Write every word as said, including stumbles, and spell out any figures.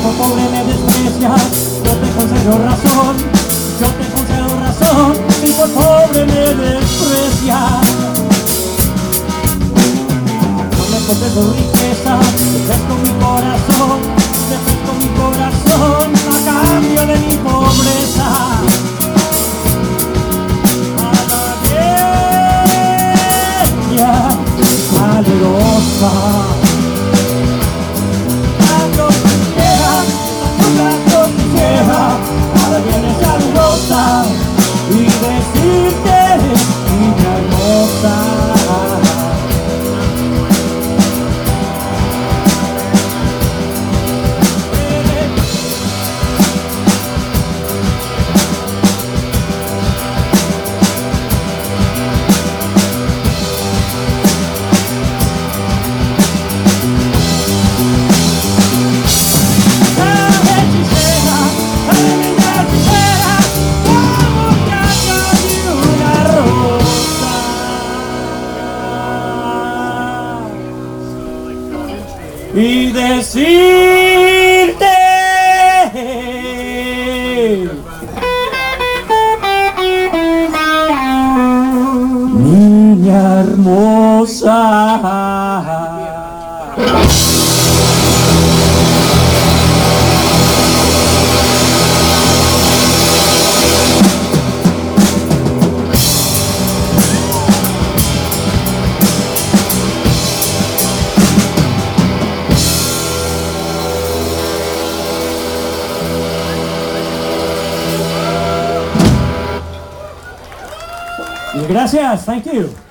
por pobre me desprecias, yo te concedo razón, yo te concedo razón, y por pobre me desprecias. No me concedo riqueza, te presto mi corazón, te presto mi corazón a cambio de mi pobreza. A la vieja valerosa. Ahora vienes calurosa y decirte, niña hermosa. Y decirte, niña hermosa. Gracias, thank you.